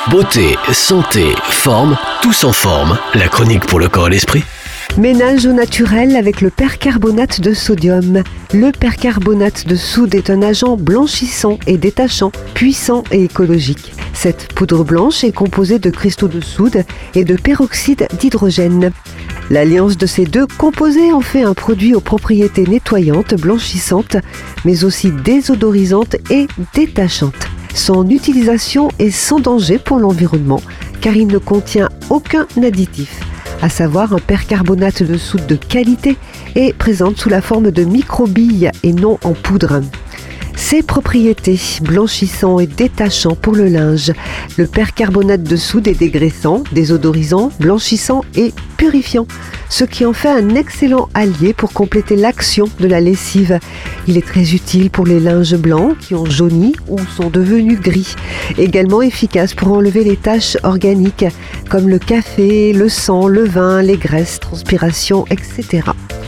Beauté, santé, forme, tous en forme. La chronique pour le corps et l'esprit. Ménage au naturel avec le percarbonate de sodium. Le percarbonate de soude est un agent blanchissant et détachant, puissant et écologique. Cette poudre blanche est composée de cristaux de soude et de peroxyde d'hydrogène. L'alliance de ces deux composés en fait un produit aux propriétés nettoyantes, blanchissantes, mais aussi désodorisantes et détachantes. Son utilisation est sans danger pour l'environnement car il ne contient aucun additif, à savoir un percarbonate de soude de qualité et présente sous la forme de microbilles et non en poudre. Ses propriétés blanchissant et détachant pour le linge. Le percarbonate de soude est dégraissant, désodorisant, blanchissant et purifiant, ce qui en fait un excellent allié pour compléter l'action de la lessive. Il est très utile pour les linges blancs qui ont jauni ou sont devenus gris. Également efficace pour enlever les taches organiques comme le café, le sang, le vin, les graisses, transpiration, etc.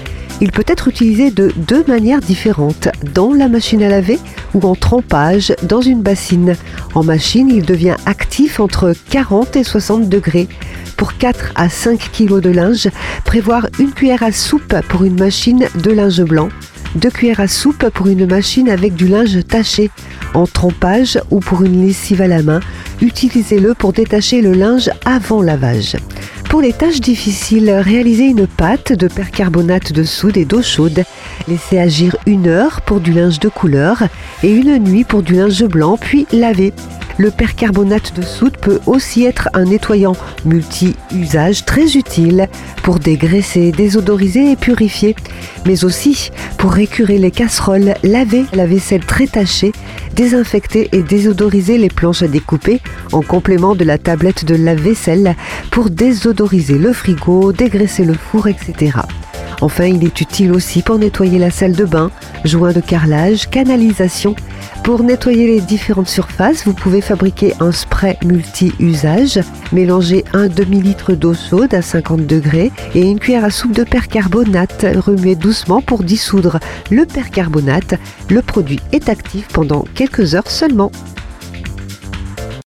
Il peut être utilisé de deux manières différentes, dans la machine à laver ou en trempage dans une bassine. En machine, il devient actif entre 40 et 60 degrés. Pour 4 à 5 kg de linge, prévoir une cuillère à soupe pour une machine de linge blanc, 2 cuillères à soupe pour une machine avec du linge taché. En trempage ou pour une lessive à la main, utilisez-le pour détacher le linge avant lavage. Pour les tâches difficiles, réalisez une pâte de percarbonate de soude et d'eau chaude. Laissez agir 1 heure pour du linge de couleur et 1 nuit pour du linge blanc, puis lavez. Le percarbonate de soude peut aussi être un nettoyant multi-usage très utile pour dégraisser, désodoriser et purifier, mais aussi pour récurer les casseroles, laver la vaisselle très tachée, désinfecter et désodoriser les planches à découper en complément de la tablette de lave-vaisselle pour désodoriser le frigo, dégraisser le four, etc. Enfin, il est utile aussi pour nettoyer la salle de bain, joints de carrelage, canalisation. Pour nettoyer les différentes surfaces, vous pouvez fabriquer un spray multi-usage. Mélangez un demi-litre d'eau chaude à 50 degrés et une cuillère à soupe de percarbonate. Remuez doucement pour dissoudre le percarbonate. Le produit est actif pendant quelques heures seulement.